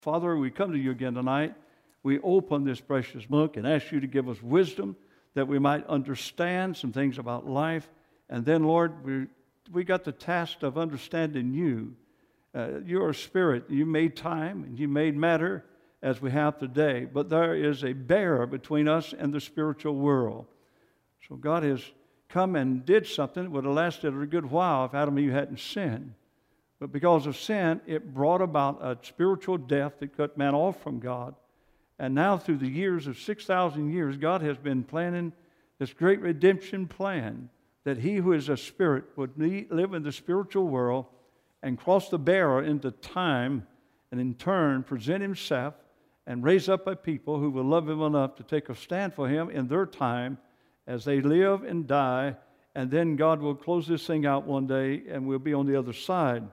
Father, we come to you again tonight. We open this precious book and ask you to give us wisdom that we might understand some things about life. And then, Lord, we got the task of understanding you. You're a spirit. You made time and you made matter as we have today. But there is a barrier between us and the spiritual world. So God has come and did something that would have lasted a good while if Adam and Eve hadn't sinned. But because of sin, it brought about a spiritual death that cut man off from God. And now through the years of 6,000 years, God has been planning this great redemption plan that he who is a spirit would live in the spiritual world and cross the barrier into time and in turn present himself and raise up a people who will love him enough to take a stand for him in their time as they live and die. And then God will close this thing out one day and we'll be on the other side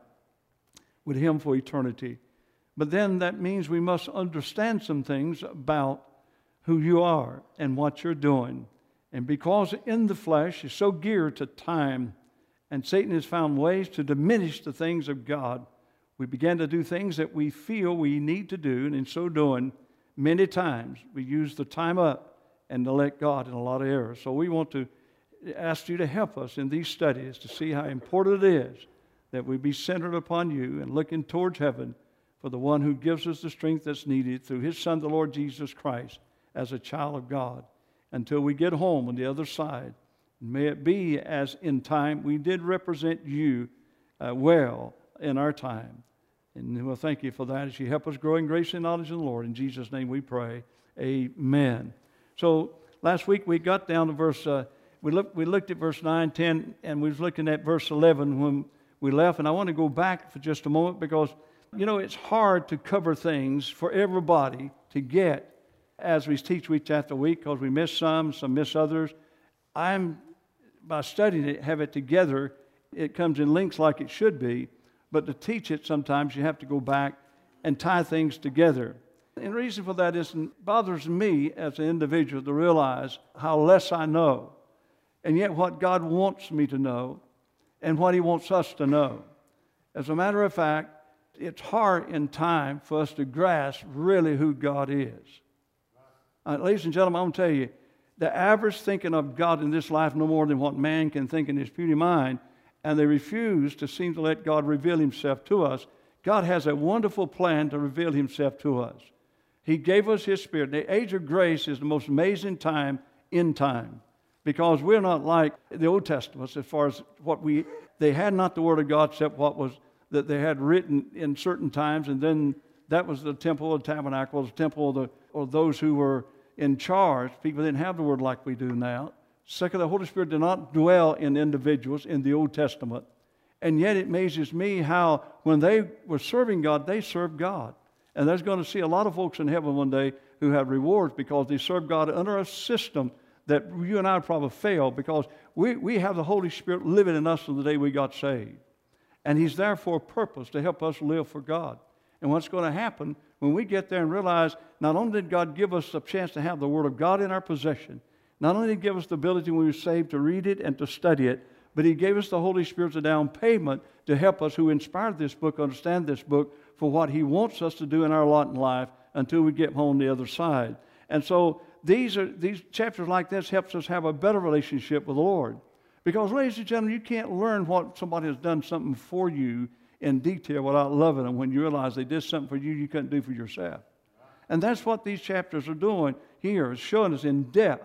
with him for eternity. But then that means we must understand some things about who you are and what you're doing. And because in the flesh is so geared to time, and Satan has found ways to diminish the things of God, we began to do things that we feel we need to do, and in so doing, many times we use the time up and neglect God in a lot of areas. So we want to ask you to help us in these studies to see how important it is that we be centered upon you and looking towards heaven for the one who gives us the strength that's needed through his Son, the Lord Jesus Christ, as a child of God, until we get home on the other side. May it be as in time we did represent you well in our time. And we'll thank you for that as you help us grow in grace and knowledge of the Lord. In Jesus' name we pray. Amen. So last week we got down to verse, we looked at verse 9, 10, and we was looking at verse 11 when we left. And I want to go back for just a moment because, you know, it's hard to cover things for everybody to get as we teach week after week because we miss some miss others. By studying it, have it together, it comes in links like it should be. But to teach it, sometimes you have to go back and tie things together. And the reason for that is it bothers me as an individual to realize how less I know, and yet what God wants me to know and what he wants us to know. As a matter of fact, it's hard in time for us to grasp really who God is. Ladies and gentlemen, I'm going to tell you, the average thinking of God in this life no more than what man can think in his puny mind, and they refuse to seem to let God reveal himself to us. God has a wonderful plan to reveal himself to us. He gave us his Spirit. The age of grace is the most amazing time in time because we're not like the Old Testament as far as they had not the Word of God except what was that they had written in certain times, and then that was the temple, the tabernacle, the temple, or those who were in charge. People didn't have the Word like we do now. Second, the Holy Spirit did not dwell in individuals in the Old Testament. And yet it amazes me how when they were serving God, they served God. And there's going to see a lot of folks in heaven one day who have rewards because they serve God under a system that you and I probably fail because we have the Holy Spirit living in us from the day we got saved. And he's there for a purpose to help us live for God. And what's going to happen when we get there and realize not only did God give us a chance to have the Word of God in our possession, not only did he give us the ability when we were saved to read it and to study it, but he gave us the Holy Spirit as a down payment to help us who inspired this book understand this book for what he wants us to do in our lot in life until we get home on the other side. And so these chapters like this helps us have a better relationship with the Lord. Because, ladies and gentlemen, you can't learn what somebody has done something for you in detail without loving them when you realize they did something for you you couldn't do for yourself. And that's what these chapters are doing here, is showing us in depth,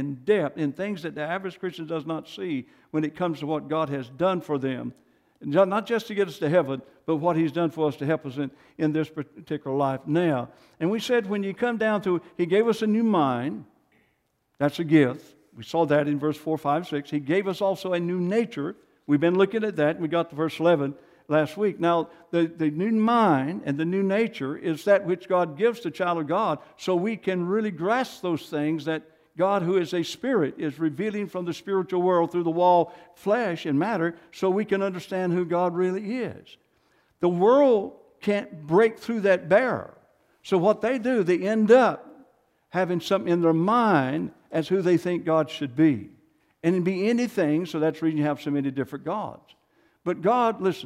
in things that the average Christian does not see when it comes to what God has done for them. Not just to get us to heaven, but what he's done for us to help us in this particular life now. And we said when you come down to it, he gave us a new mind. That's a gift. We saw that in verse 4, 5, 6. He gave us also a new nature. We've been looking at that. We got to verse 11 last week. Now, the new mind and the new nature is that which God gives to child of God so we can really grasp those things that God, who is a spirit, is revealing from the spiritual world through the wall, flesh and matter, so we can understand who God really is. The world can't break through that barrier. So what they do, they end up having something in their mind as who they think God should be. And it can be anything, so that's the reason you have so many different gods. But God, listen,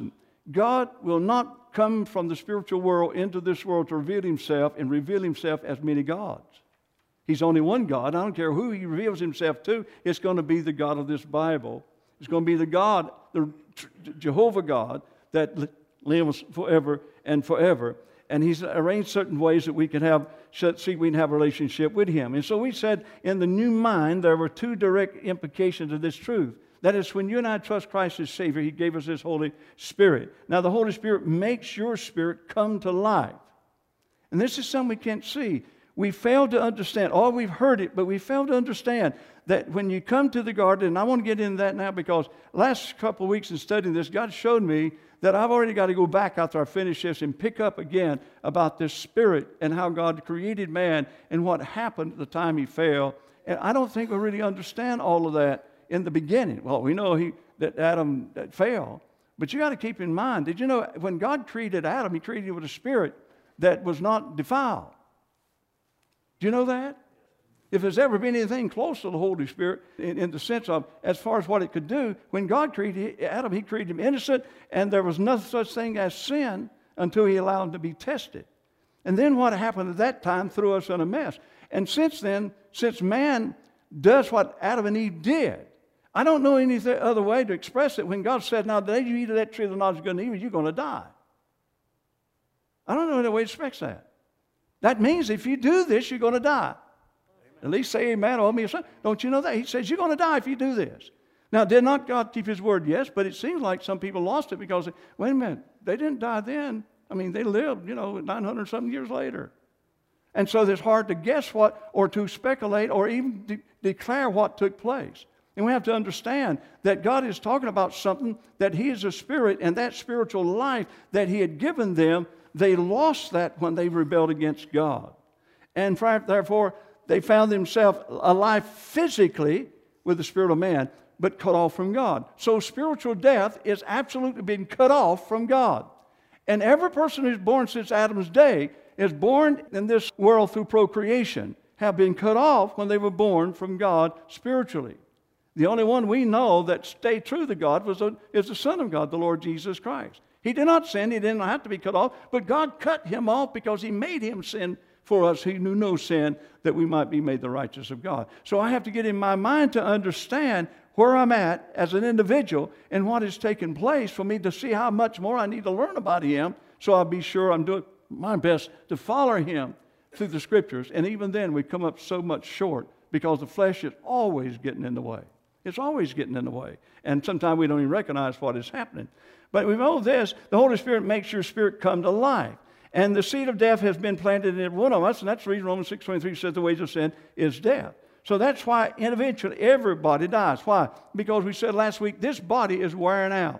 God will not come from the spiritual world into this world to reveal himself and reveal himself as many gods. He's only one God. I don't care who he reveals himself to. It's going to be the God of this Bible. It's going to be the God, the Jehovah God, that lives forever and forever. And he's arranged certain ways that we can have a relationship with him. And so we said in the new mind, there were two direct implications of this truth. That is, when you and I trust Christ as Savior, he gave us his Holy Spirit. Now, the Holy Spirit makes your spirit come to life. And this is something we can't see. We fail to understand. Oh, we've heard it, but we fail to understand that when you come to the garden, and I want to get into that now because last couple of weeks in studying this, God showed me that I've already got to go back after I finish this and pick up again about this Spirit and how God created man and what happened at the time he fell. And I don't think we really understand all of that in the beginning. Well, we know that Adam fell, but you got to keep in mind, did you know when God created Adam, he created him with a spirit that was not defiled? Do you know that? If there's ever been anything close to the Holy Spirit in the sense of as far as what it could do, when God created Adam, he created him innocent, and there was no such thing as sin until he allowed him to be tested. And then what happened at that time threw us in a mess. And since then, since man does what Adam and Eve did, I don't know any other way to express it. When God said, now the day you eat of that tree of the knowledge of good and evil, you're going to die. I don't know any way to express that. That means if you do this, you're going to die. At least say amen or me or something. Don't you know that? He says you're going to die if you do this. Now, did not God keep his word? Yes, but it seems like some people lost it because, wait a minute, they didn't die then. I mean, they lived, 900-something years later. And so it's hard to guess what or to speculate or even declare what took place. And we have to understand that God is talking about something, that he is a spirit, and that spiritual life that he had given them, they lost that when they rebelled against God. And therefore, they found themselves alive physically with the spirit of man, but cut off from God. So spiritual death is absolutely being cut off from God. And every person who's born since Adam's day is born in this world through procreation, have been cut off when they were born from God spiritually. The only one we know that stayed true to God is the Son of God, the Lord Jesus Christ. He did not sin. He didn't have to be cut off, but God cut him off because he made him sin for us. He knew no sin, that we might be made the righteousness of God. So I have to get in my mind to understand where I'm at as an individual and what has taken place for me to see how much more I need to learn about him, so I'll be sure I'm doing my best to follow him through the Scriptures. And even then we come up so much short because the flesh is always getting in the way. It's always getting in the way. And sometimes we don't even recognize what is happening. But we know this, the Holy Spirit makes your spirit come to life. And the seed of death has been planted in every one of us, and that's the reason Romans 6:23 says the wages of sin is death. So that's why eventually everybody dies. Why? Because we said last week, this body is wearing out.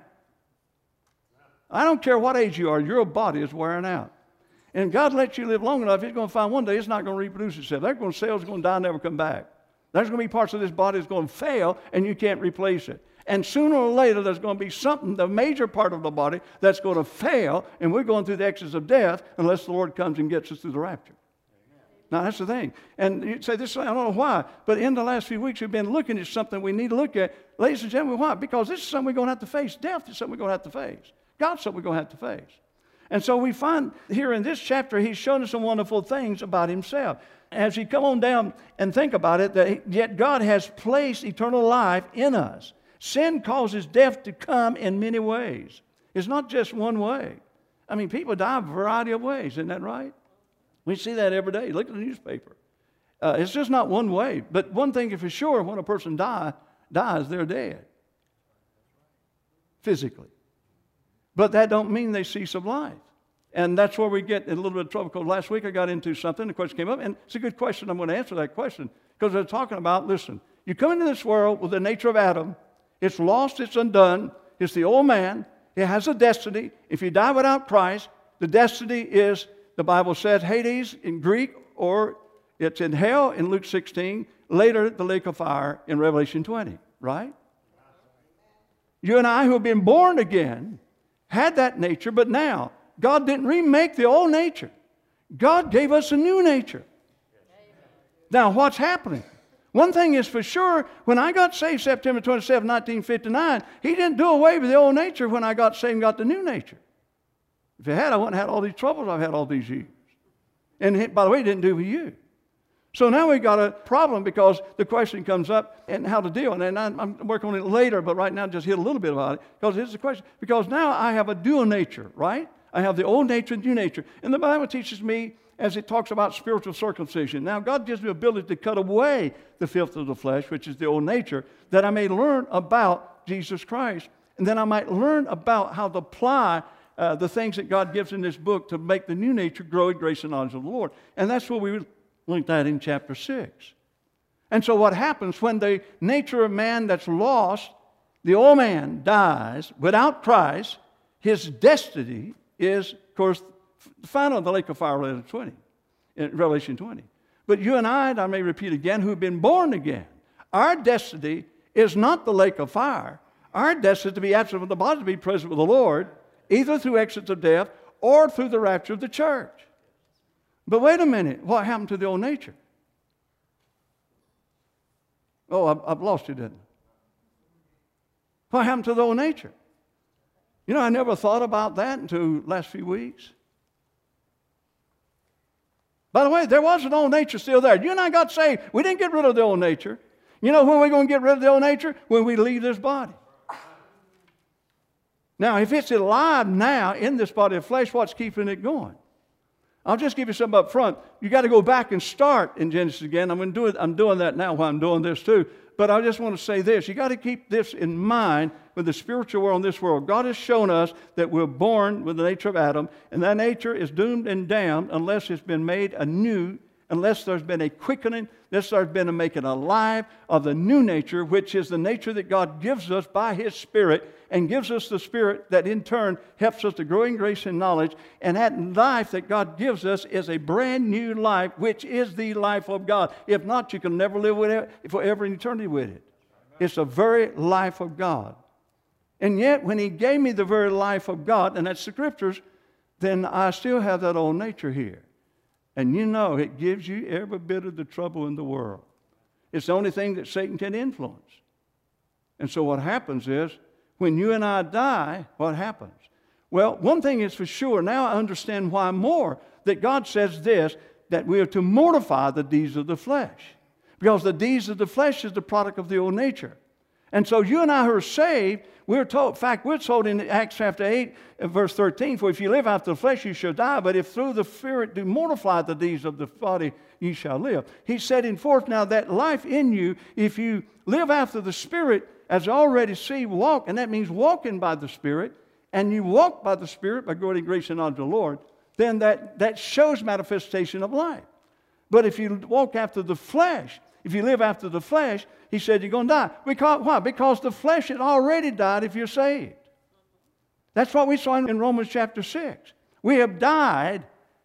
I don't care what age you are, your body is wearing out. And God lets you live long enough, He's going to find one day it's not going to reproduce itself. Cells are going to die and never come back. There's going to be parts of this body that's going to fail, and you can't replace it. And sooner or later, there's going to be something, the major part of the body, that's going to fail, and we're going through the exodus of death unless the Lord comes and gets us through the rapture. Now, that's the thing. And you say this, I don't know why, but in the last few weeks, we've been looking at something we need to look at. Ladies and gentlemen, why? Because this is something we're going to have to face. Death is something we're going to have to face. God's something we're going to have to face. And so we find here in this chapter, He's shown us some wonderful things about Himself. As you come on down and think about it, that yet God has placed eternal life in us. Sin causes death to come in many ways. It's not just one way. I mean, people die a variety of ways. Isn't that right? We see that every day. Look at the newspaper. It's just not one way. But one thing is for sure, when a person dies, they're dead. Physically. But that don't mean they cease of life. And that's where we get in a little bit of trouble, because last week I got into something, the question came up, and it's a good question. I'm going to answer that question, because they're talking about, listen, you come into this world with the nature of Adam. It's lost, it's undone, it's the old man, it has a destiny. If you die without Christ, the destiny is, the Bible says, Hades in Greek, or it's in hell in Luke 16, later the lake of fire in Revelation 20, right? You and I who have been born again had that nature, but now God didn't remake the old nature. God gave us a new nature. Now, what's happening? one thing is for sure, when I got saved September 27, 1959, He didn't do away with the old nature when I got saved and got the new nature. If He had, I wouldn't have had all these troubles I've had all these years. And by the way, He didn't do it with you. So now we've got a problem because the question comes up and how to deal. And I'm working on it later, but right now just hit a little bit about it because it's a question. Because now I have a dual nature, right? I have the old nature and new nature. And the Bible teaches me as it talks about spiritual circumcision. Now God gives me the ability to cut away the filth of the flesh, which is the old nature, that I may learn about Jesus Christ. And then I might learn about how to apply the things that God gives in this book to make the new nature grow in grace and knowledge of the Lord. And that's what we looked at in chapter 6. And so what happens when the nature of man that's lost, the old man dies without Christ, his destiny is, of course, found in the lake of fire, in Revelation 20. But you and I may repeat again, who have been born again, our destiny is not the lake of fire. Our destiny is to be absent from the body, to be present with the Lord, either through exit of death or through the rapture of the church. But wait a minute, what happened to the old nature? Oh, I've lost you, didn't I? What happened to the old nature? You know, I never thought about that until the last few weeks. By the way, there was an old nature still there. You and I got saved. We didn't get rid of the old nature. You know when we're going to get rid of the old nature? When we leave this body. Now, if it's alive now in this body of flesh, what's keeping it going? I'll just give you something up front. You got to go back and start in Genesis again. I'm doing that now while I'm doing this too. But I just want to say this. You got to keep this in mind with the spiritual world in this world. God has shown us that we're born with the nature of Adam, and that nature is doomed and damned unless it's been made anew, unless there's been a quickening, unless there's been a making alive of the new nature, which is the nature that God gives us by His Spirit, and gives us the Spirit that in turn helps us to grow in grace and knowledge. And that life that God gives us is a brand new life, which is the life of God. If not, you can never live with it forever in eternity with it. It's the very life of God. And yet, when He gave me the very life of God, and that's the Scriptures, then I still have that old nature here. And you know, it gives you every bit of the trouble in the world. It's the only thing that Satan can influence. And so what happens is, when you and I die, what happens? Well, one thing is for sure, now I understand why more, that God says this, that we are to mortify the deeds of the flesh. Because the deeds of the flesh is the product of the old nature. And so you and I who are saved, we're told, in fact, we're told in Acts chapter 8, verse 13, for if you live after the flesh, you shall die, but if through the Spirit do mortify the deeds of the body, you shall live. He said in forth now that life in you, if you live after the Spirit, as I already see, walk, and that means walking by the Spirit, and you walk by the Spirit by growing in grace and knowledge of the Lord, then that shows manifestation of life. But if you walk after the flesh, if you live after the flesh, He said you're going to die. Why? Because the flesh had already died if you're saved. That's what we saw in Romans chapter 6. We have died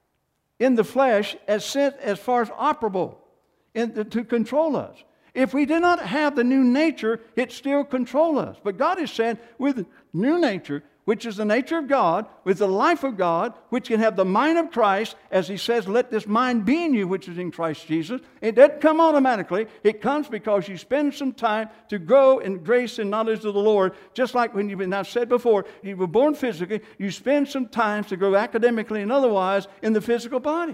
in the flesh as far as operable to control us. If we did not have the new nature, it still controls us. But God is saying with new nature, which is the nature of God, with the life of God, which can have the mind of Christ, as He says, let this mind be in you, which is in Christ Jesus. It doesn't come automatically. It comes because you spend some time to grow in grace and knowledge of the Lord. Just like when I've said before, you were born physically, you spend some time to grow academically and otherwise in the physical body.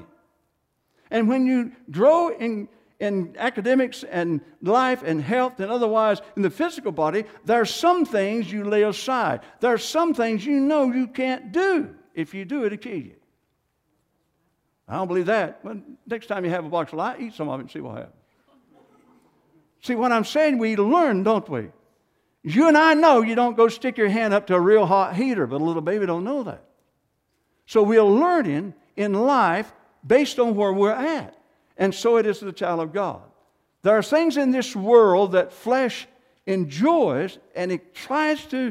And when you grow in academics and life and health and otherwise in the physical body, there are some things you lay aside. There are some things you know you can't do. If you do, it'll kill you. I don't believe that. Well, next time you have a box of light, eat some of it and see what happens. See, what I'm saying, we learn, don't we? You and I know you don't go stick your hand up to a real hot heater, but a little baby don't know that. So we're learning in life based on where we're at. And so it is to the child of God. There are things in this world that flesh enjoys and it tries to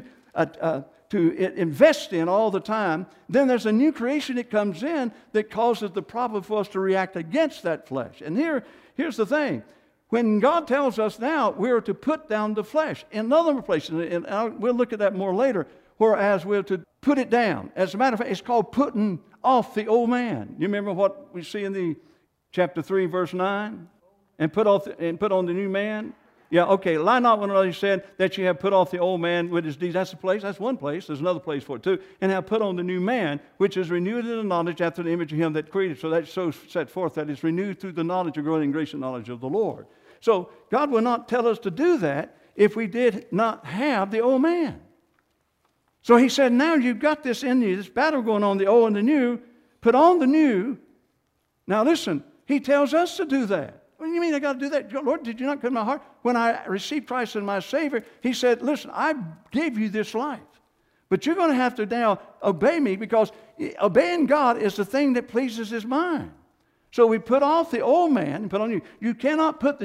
invest in all the time. Then there's a new creation that comes in that causes the problem for us to react against that flesh. And here's the thing. When God tells us now we're to put down the flesh, in other places, and we'll look at that more later, whereas we're to put it down. As a matter of fact, it's called putting off the old man. You remember what we see in the chapter 3, verse 9? and put on the new man? Yeah, okay. Lie not one another, he said, that you have put off the old man with his deeds. That's the place. That's one place. There's another place for it too. And have put on the new man, which is renewed in the knowledge after the image of him that created. So that's so set forth that it's renewed through the knowledge of growing in grace and knowledge of the Lord. So God will not tell us to do that if we did not have the old man. So he said, now you've got this in you, this battle going on, the old and the new. Put on the new. Now listen, he tells us to do that. What do you mean I got to do that? Lord, did you not come to my heart? When I received Christ as my Savior, he said, listen, I gave you this life. But you're going to have to now obey me, because obeying God is the thing that pleases his mind. So we put off the old man and put on you. You cannot put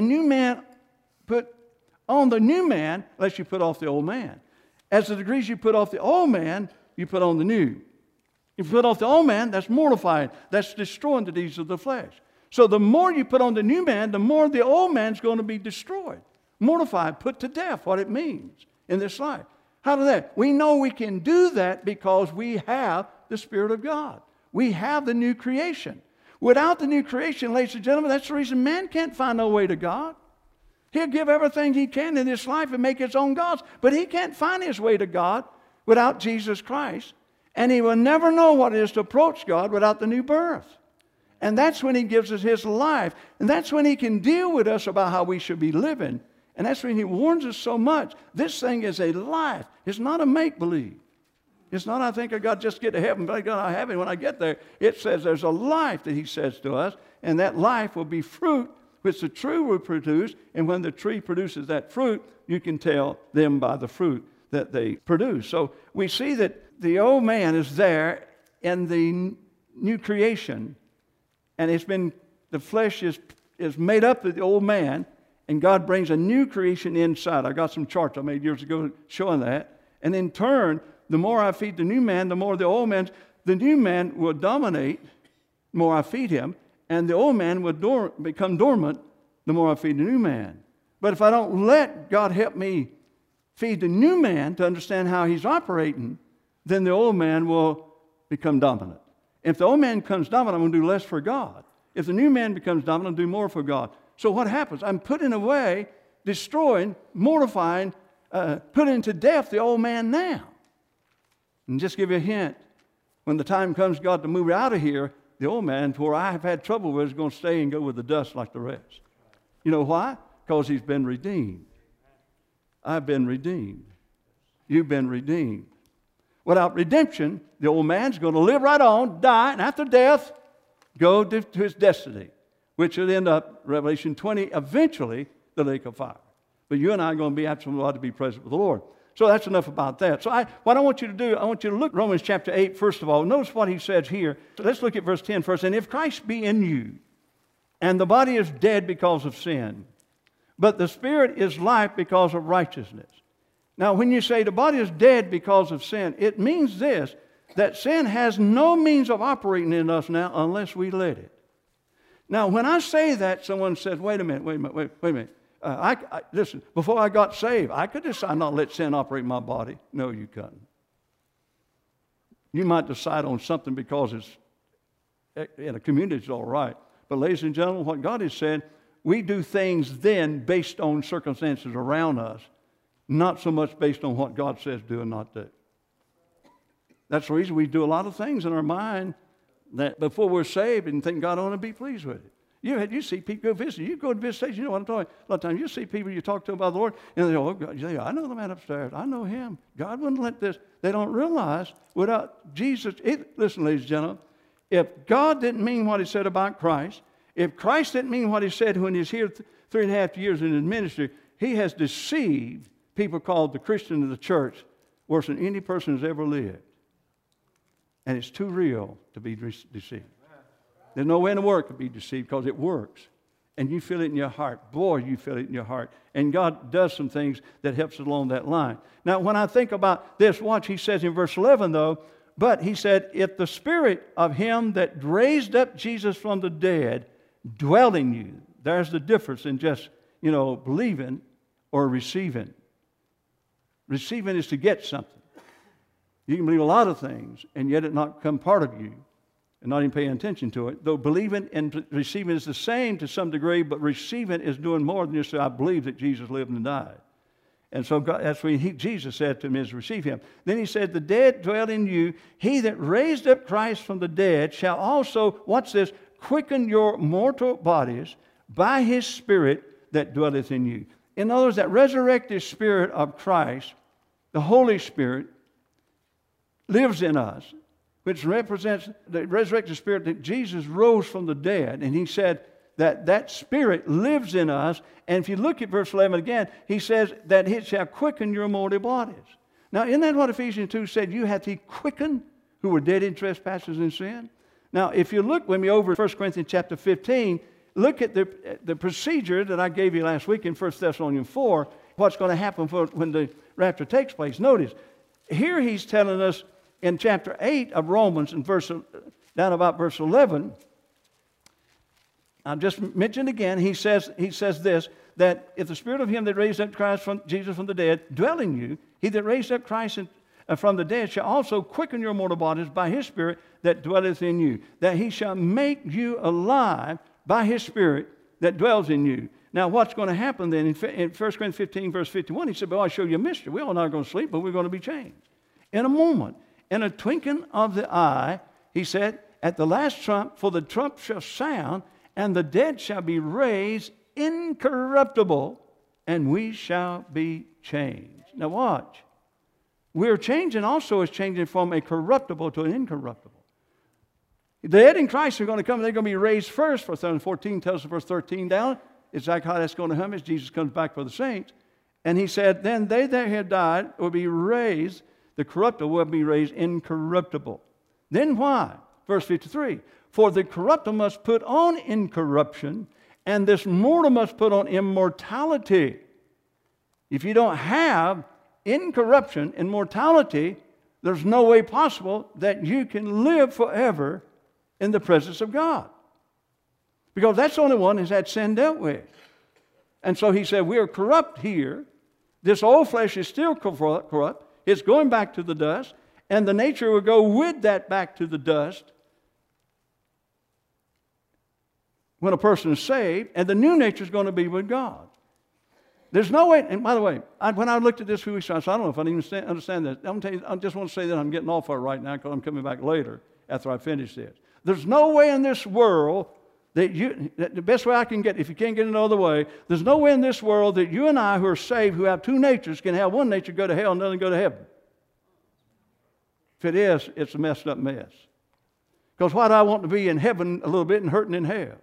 on the new man unless you put off the old man. As the degrees you put off the old man, you put on the new. If you put off the old man, that's mortifying. That's destroying the deeds of the flesh. So the more you put on the new man, the more the old man's going to be destroyed, mortified, put to death, what it means in this life. How do that? We know we can do that because we have the Spirit of God. We have the new creation. Without the new creation, ladies and gentlemen, that's the reason man can't find no way to God. He'll give everything he can in this life and make his own gods, but he can't find his way to God without Jesus Christ, and he will never know what it is to approach God without the new birth. And that's when he gives us his life. And that's when he can deal with us about how we should be living. And that's when he warns us so much. This thing is a life. It's not a make-believe. It's not, I think I got to just get to heaven, but I got to have it when I get there. It says there's a life that he says to us, and that life will be fruit, which the tree will produce. And when the tree produces that fruit, you can tell them by the fruit that they produce. So we see that the old man is there in the new creation. And the flesh is made up of the old man, and God brings a new creation inside. I got some charts I made years ago showing that. And in turn, the more I feed the new man, the more the new man will dominate, the more I feed him, and the old man will become dormant, the more I feed the new man. But if I don't let God help me feed the new man to understand how he's operating, then the old man will become dominant. If the old man becomes dominant, I'm going to do less for God. If the new man becomes dominant, I'll do more for God. So what happens? I'm putting away, destroying, mortifying, putting to death the old man now. And just give you a hint, when the time comes God to move out of here, the old man, where I have had trouble with, is going to stay and go with the dust like the rest. You know why? Because he's been redeemed. I've been redeemed. You've been redeemed. Without redemption, the old man's going to live right on, die, and after death, go to his destiny, which will end up, Revelation 20, eventually the lake of fire. But you and I are going to be absolutely to be present with the Lord. So that's enough about that. So what I want you to do, I want you to look at Romans chapter 8, first of all. Notice what he says here. So let's look at verse 10 first. And if Christ be in you, and the body is dead because of sin, but the spirit is life because of righteousness. Now, when you say the body is dead because of sin, it means this, that sin has no means of operating in us now unless we let it. Now, when I say that, someone says, wait a minute. Listen, before I got saved, I could decide not to let sin operate in my body. No, you couldn't. You might decide on something because it's in a community, it's all right. But ladies and gentlemen, what God has said, we do things then based on circumstances around us, not so much based on what God says do and not do. That's the reason we do a lot of things in our mind that before we're saved and think God ought to be pleased with it. You see people go visit. You go to visit, you know what I'm talking about. A lot of times you see people you talk to about the Lord, and they go, oh, God, yeah, I know the man upstairs. I know him. God wouldn't let this. They don't realize without Jesus. Listen, ladies and gentlemen, if God didn't mean what he said about Christ, if Christ didn't mean what he said when he was here 3.5 years in his ministry, he has deceived people called the Christian of the church worse than any person has ever lived. And it's too real to be deceived. There's no way in the world to be deceived because it works. And you feel it in your heart. Boy, you feel it in your heart. And God does some things that helps along that line. Now, when I think about this, watch, he says in verse 11, though, but he said, if the spirit of him that raised up Jesus from the dead dwell in you, there's the difference in just, believing or receiving. Receiving is to get something. You can believe a lot of things and yet it not become part of you. and not even paying attention to it. Though believing and receiving is the same to some degree, but receiving is doing more than just say, I believe that Jesus lived and died. And so God, that's what Jesus said to him, is receive him. Then he said, the dead dwell in you. He that raised up Christ from the dead shall also, watch this, quicken your mortal bodies by his Spirit that dwelleth in you. In other words, that resurrected Spirit of Christ, the Holy Spirit, lives in us, which represents the resurrected Spirit that Jesus rose from the dead. And he said that that Spirit lives in us. And if you look at verse 11 again, he says that it shall quicken your mortal bodies. Now, isn't that what Ephesians 2 said? You hath he quickened who were dead in trespasses and sin. Now, if you look with me over 1 Corinthians chapter 15, look at the procedure that I gave you last week in 1 Thessalonians 4, what's going to happen when the rapture takes place. Notice, here he's telling us in chapter 8 of Romans, in down about verse 11, I'll just mention again, he says this, that if the Spirit of him that raised up Christ from Jesus from the dead dwell in you, he that raised up Christ from the dead shall also quicken your mortal bodies by his Spirit that dwelleth in you, that he shall make you alive by his Spirit that dwells in you. Now, what's going to happen then? In 1 Corinthians 15, verse 51, he said, well, I'll show you a mystery. We're all not going to sleep, but we're going to be changed. In a moment, in a twinkling of the eye, he said, at the last trump, for the trump shall sound, and the dead shall be raised incorruptible, and we shall be changed. Now watch. We're changing also is changing from a corruptible to an incorruptible. The dead in Christ are going to come, they're going to be raised first. Verse 14 tells us, verse 13 down, exactly how that's going to happen as Jesus comes back for the saints. And he said, then they that had died will be raised, the corruptible will be raised incorruptible. Then why? Verse 53, for the corruptible must put on incorruption, and this mortal must put on immortality. If you don't have incorruption and mortality, there's no way possible that you can live forever in the presence of God. Because that's the only one who's had sin dealt with. And so he said, we are corrupt here. This old flesh is still corrupt. It's going back to the dust. And the nature will go with that back to the dust when a person is saved. And the new nature is going to be with God. There's no way, and by the way, when I looked at this a few weeks ago, I said, I don't know if I even understand this. I'm tell you, I just want to say that I'm getting off of it right now because I'm coming back later after I finish this. There's no way in this world that the best way I can get, if you can't get it no other way, there's no way in this world that you and I who are saved, who have two natures, can have one nature go to hell and the other go to heaven. If it is, it's a messed up mess. Because why do I want to be in heaven a little bit and hurting in hell?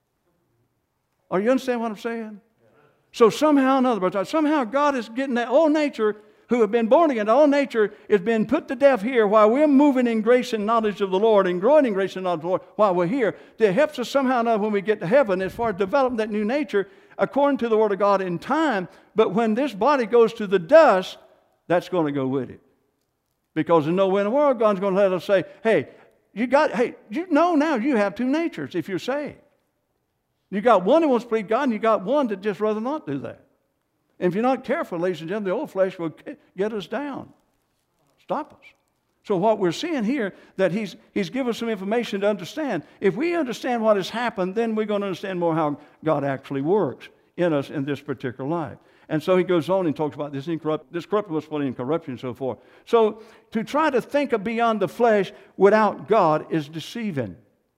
Are you understand what I'm saying? So somehow, in other words, somehow God is getting that old nature who have been born again. The old nature is being put to death here while we're moving in grace and knowledge of the Lord and growing in grace and knowledge of the Lord while we're here. It helps us somehow or another when we get to heaven as far as developing that new nature according to the Word of God in time. But when this body goes to the dust, that's going to go with it. Because there's no way in the world God's going to let us say, hey, you know now you have two natures if you're saved. You got one that wants to please God, and you got one that just rather not do that. And if you're not careful, ladies and gentlemen, the old flesh will get us down, stop us. So what we're seeing here, that he's given us some information to understand. If we understand what has happened, then we're going to understand more how God actually works in us in this particular life. And so he goes on and talks about this corruptible was put in corruption and so forth. So to try to think of beyond the flesh without God is deceiving.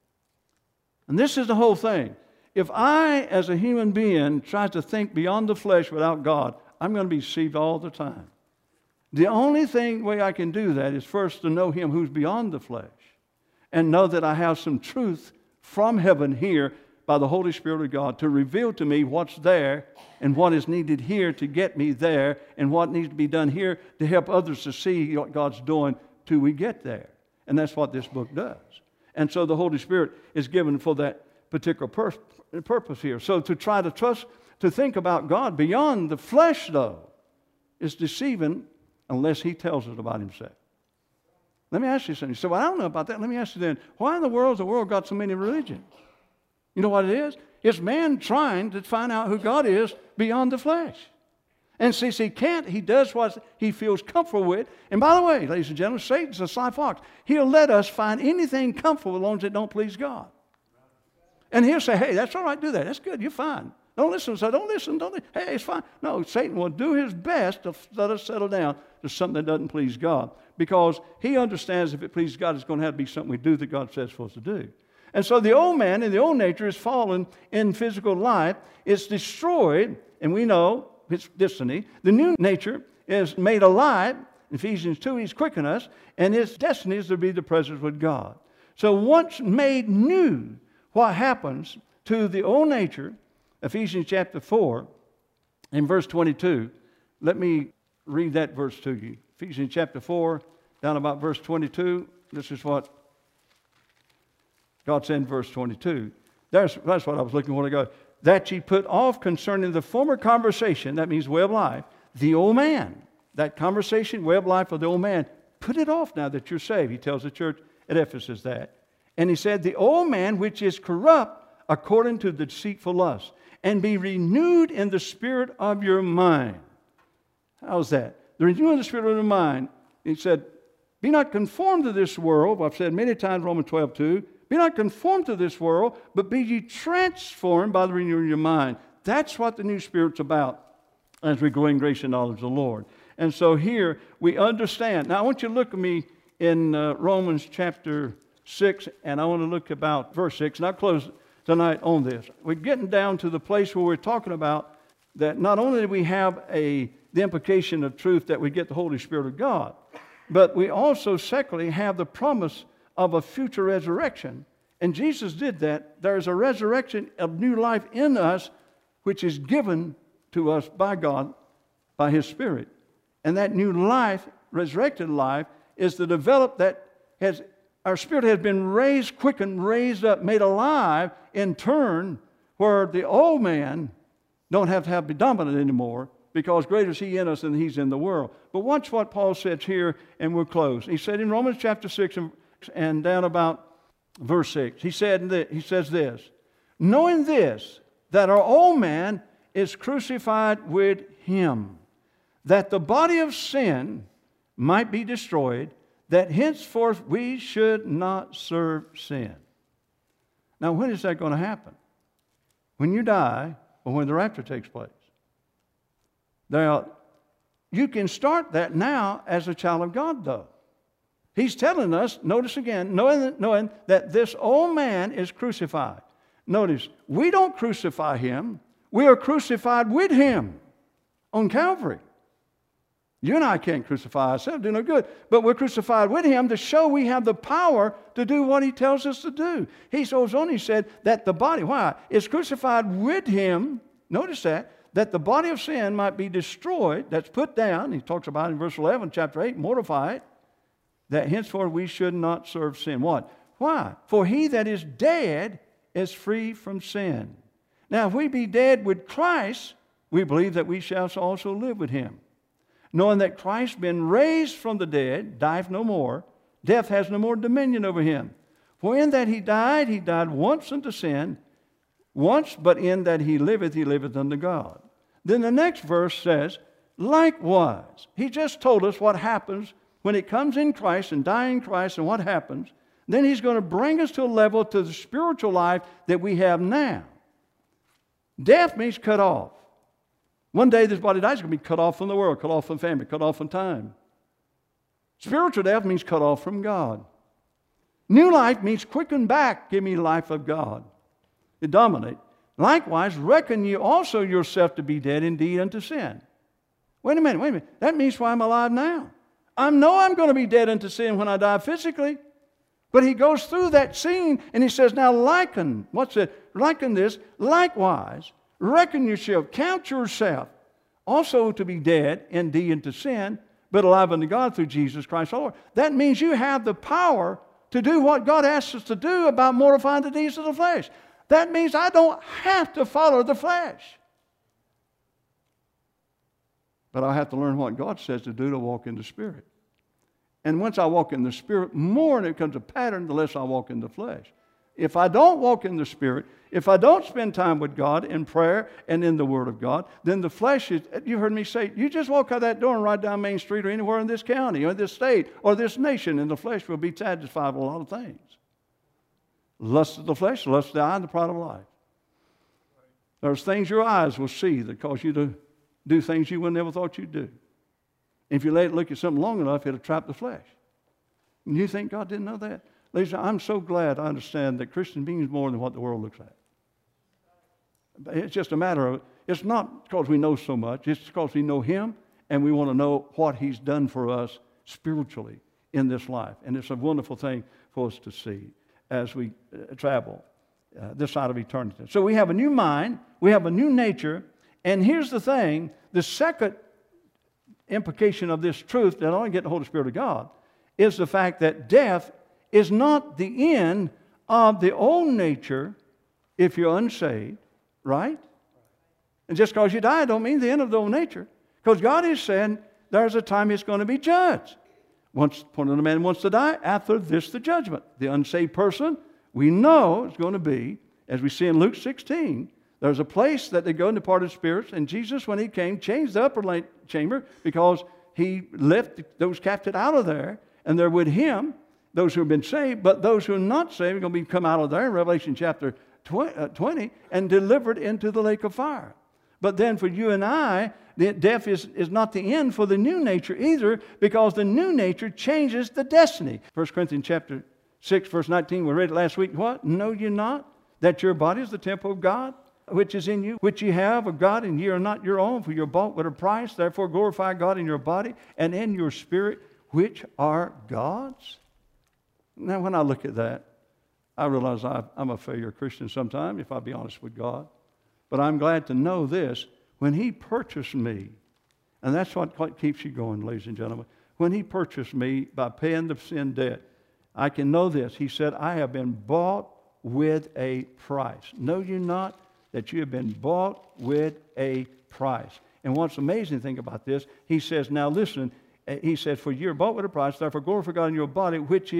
And this is the whole thing. If I, as a human being, try to think beyond the flesh without God, I'm going to be deceived all the time. The only way I can do that is first to know Him who's beyond the flesh and know that I have some truth from heaven here by the Holy Spirit of God to reveal to me what's there and what is needed here to get me there and what needs to be done here to help others to see what God's doing till we get there. And that's what this book does. And so the Holy Spirit is given for that particular purpose here. So to try to think about God beyond the flesh, though, is deceiving unless He tells us about Himself. Let me ask you something. You say, well, I don't know about that. Let me ask you then, why in the world has the world got so many religions? You know what it is? It's man trying to find out who God is beyond the flesh. And since he can't, he does what he feels comfortable with. And by the way, ladies and gentlemen, Satan's a sly fox. He'll let us find anything comfortable as long as it don't please God. And he'll say, hey, that's all right, do that. That's good, you're fine. Don't listen. So don't listen. Hey, it's fine. No, Satan will do his best to let us settle down to something that doesn't please God. Because he understands if it pleases God, it's going to have to be something we do that God says for us to do. And so the old man and the old nature is fallen in physical life. It's destroyed, and we know its destiny. The new nature is made alive. In Ephesians 2, he's quickened us, and its destiny is to be the presence with God. So once made new, what happens to the old nature, Ephesians chapter 4, in verse 22. Let me read that verse to you. Ephesians chapter 4, down about verse 22. This is what God said in verse 22. That's what I was looking for to go. That ye put off concerning the former conversation, that means way of life, the old man. That conversation, way of life of the old man, put it off now that you're saved. He tells the church at Ephesus that. And he said, the old man which is corrupt according to the deceitful lust, and be renewed in the spirit of your mind. How's that? The renewing of the spirit of your mind. He said, be not conformed to this world. I've said many times, Romans 12:2. Be not conformed to this world, but be ye transformed by the renewing of your mind. That's what the new Spirit's about as we grow in grace and knowledge of the Lord. And so here we understand. Now I want you to look at me in Romans chapter 6, and I want to look about verse 6, and I'll close tonight on this. We're getting down to the place where we're talking about that not only do we have the implication of truth that we get the Holy Spirit of God, but we also secondly have the promise of a future resurrection. And Jesus did that. There is a resurrection of new life in us, which is given to us by God, by His Spirit. And that new life, resurrected life, is to develop that our spirit has been raised, quickened, raised up, made alive in turn, where the old man don't have to be dominant anymore, because greater is He in us than He's in the world. But watch what Paul says here, and we'll close. He said in Romans chapter 6 and down about verse 6, he says this, knowing this, that our old man is crucified with Him, that the body of sin might be destroyed, that henceforth we should not serve sin. Now, when is that going to happen? When you die or when the rapture takes place? Now, you can start that now as a child of God, though. He's telling us, notice again, knowing that this old man is crucified. Notice, we don't crucify Him. We are crucified with Him on Calvary. You and I can't crucify ourselves, do no good. But we're crucified with Him to show we have the power to do what He tells us to do. He goes on, he said that the body, why? Is crucified with Him. Notice that the body of sin might be destroyed, that's put down. He talks about in verse 11, chapter 8, mortify it, that henceforth we should not serve sin. What? Why? For he that is dead is free from sin. Now, if we be dead with Christ, we believe that we shall also live with Him. Knowing that Christ, been raised from the dead, dieth no more, death has no more dominion over Him. For in that He died once unto sin, once, but in that He liveth unto God. Then the next verse says, likewise. He just told us what happens when it comes in Christ and die in Christ and what happens. Then He's going to bring us to a level, to the spiritual life that we have now. Death means cut off. One day this body dies, it's going to be cut off from the world, cut off from family, cut off from time. Spiritual death means cut off from God. New life means quicken back, give me life of God. It dominates. Likewise, reckon ye also yourself to be dead indeed unto sin. Wait a minute. That means why I'm alive now. I know I'm going to be dead unto sin when I die physically. But he goes through that scene and he says, now liken, what's it? Liken this, likewise, reckon yourself, count yourself also to be dead indeed unto sin, but alive unto God through Jesus Christ our Lord. That means you have the power to do what God asks us to do about mortifying the deeds of the flesh. That means I don't have to follow the flesh. But I have to learn what God says to do to walk in the Spirit. And once I walk in the Spirit, more and it becomes a pattern, the less I walk in the flesh. If I don't walk in the Spirit, If I don't spend time with God in prayer and in the Word of God, then the flesh is, you heard me say, you just walk out that door and ride down Main Street or anywhere in this county or this state or this nation, and the flesh will be satisfied with a lot of things. Lust of the flesh, lust of the eye, and the pride of life. There's things your eyes will see that cause you to do things you would never thought you'd do. If you let it look at something long enough, it'll trap the flesh. And you think God didn't know that? Ladies, I'm so glad I understand that Christian means more than what the world looks like. It's just a matter of, it's not because we know so much, it's because we know Him and we want to know what He's done for us spiritually in this life. And it's a wonderful thing for us to see as we travel this side of eternity. So we have a new mind, we have a new nature, and here's the thing, the second implication of this truth that I only get the Holy Spirit of God is the fact that death is not the end of the old nature if you're unsaved, right? And just because you die don't mean the end of the old nature. Because God is saying there's a time He's going to be judged. Once when a man wants to die, after this the judgment. The unsaved person, we know is going to be, as we see in Luke 16, there's a place that they go in departed spirits, and Jesus, when He came, changed the upper chamber because He left those captive out of there, and they're with Him, those who have been saved, but those who are not saved are going to be come out of there in Revelation chapter 20 and delivered into the lake of fire. But then for you and I, death is not the end for the new nature either, because the new nature changes the destiny. 1 Corinthians chapter 6, verse 19, we read it last week. What? Know you not that your body is the temple of God, which is in you, which ye have of God, and ye are not your own, for you're bought with a price. Therefore glorify God in your body and in your spirit, which are God's. Now, when I look at that, I realize I'm a failure Christian sometimes, if I'll be honest with God. But I'm glad to know this. When He purchased me, and that's what keeps you going, ladies and gentlemen. When He purchased me by paying the sin debt, I can know this. He said, I have been bought with a price. Know you not that you have been bought with a price? And what's the amazing thing about this, He says, now listen, He says, for you're bought with a price, therefore glorify God in your body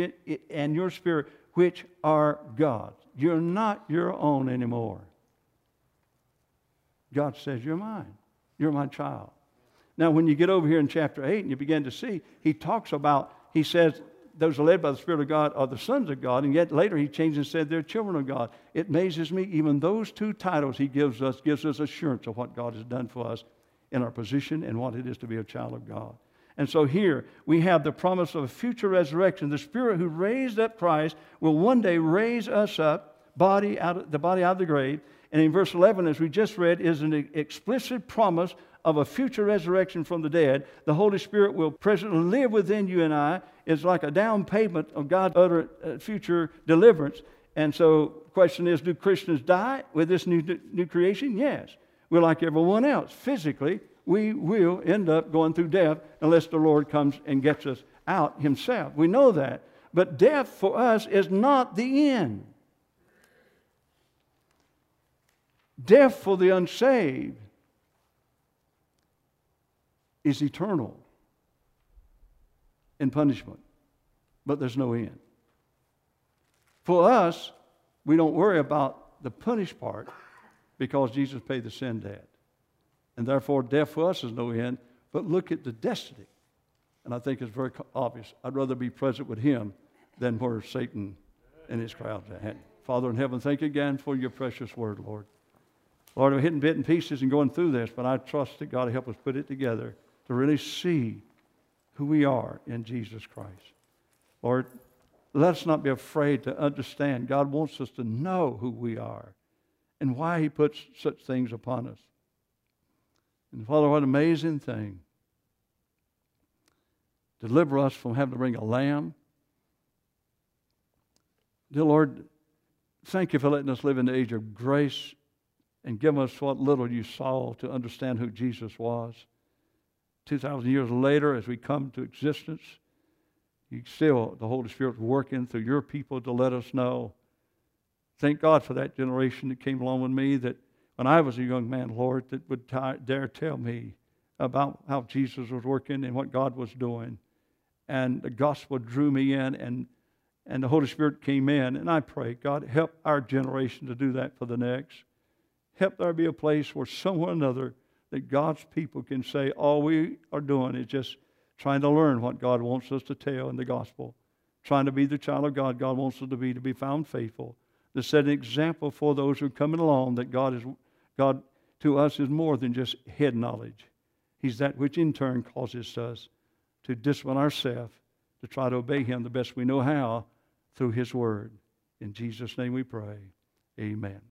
and your spirit, which are God's. You're not your own anymore. God says, you're mine. You're my child. Now, when you get over here in chapter 8 and you begin to see, He talks about, He says, those are led by the Spirit of God are the sons of God, and yet later He changed and said they're children of God. It amazes me, even those two titles He gives us assurance of what God has done for us in our position and what it is to be a child of God. And so here we have the promise of a future resurrection. The Spirit who raised up Christ will one day raise us up, the body out of the grave. And in verse 11, as we just read, is an explicit promise of a future resurrection from the dead. The Holy Spirit will presently live within you and I. It's like a down payment of God's utter future deliverance. And so the question is, do Christians die with this new creation? Yes. We're like everyone else. Physically, we will end up going through death unless the Lord comes and gets us out Himself. We know that. But death for us is not the end. Death for the unsaved is eternal in punishment, but there's no end. For us, we don't worry about the punished part because Jesus paid the sin debt. And therefore, death for us is no end, but look at the destiny. And I think it's very obvious. I'd rather be present with Him than where Satan and his crowds are at. Father in heaven, thank you again for your precious word, Lord. Lord, we're hitting bits and pieces and going through this, but I trust that God will help us put it together to really see who we are in Jesus Christ. Lord, let us not be afraid to understand. God wants us to know who we are and why He puts such things upon us. And Father, what an amazing thing. Deliver us from having to bring a lamb. Dear Lord, thank you for letting us live in the age of grace and give us what little you saw to understand who Jesus was. 2,000 years later, as we come to existence, the Holy Spirit's working through your people to let us know. Thank God for that generation that came along with me, that when I was a young man, Lord, that would dare tell me about how Jesus was working and what God was doing. And the gospel drew me in, and and the Holy Spirit came in. And I pray, God, help our generation to do that for the next. Help there be a place where somewhere or another that God's people can say, all we are doing is just trying to learn what God wants us to tell in the gospel, trying to be the child of God wants us to be found faithful, to set an example for those who are coming along that God to us is more than just head knowledge. He's that which in turn causes us to discipline ourselves, to try to obey Him the best we know how through His Word. In Jesus' name we pray. Amen.